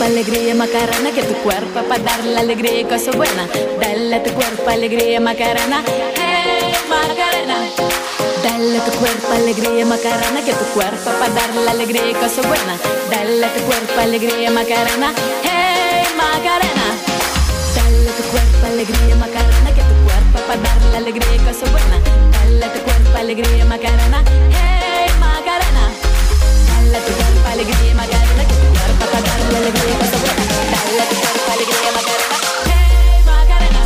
alegría Macarena, que tu cuerpo para dar la alegría y cosas buenas. Dale a tu cuerpo alegría Macarena, hey Macarena. Dale a tu cuerpo alegría Macarena, que tu cuerpo para dar la alegría y cosas buenas. Dale a tu cuerpo alegría Macarena, hey Macarena. Dale a tu cuerpo alegría Macarena, que tu cuerpo para dar la alegría y cosas buenas. Dale a tu cuerpo alegría Macarena, hey Macarena. Dale a tu cuerpo alegría Macarena, que tu cuerpo para dar la alegría y cosas buenas. Dale a tu cuerpo alegría Macarena, hey Macarena.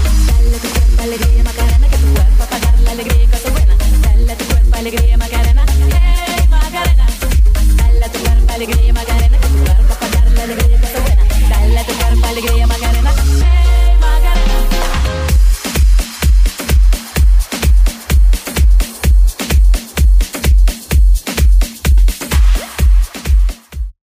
Alegría Macarena,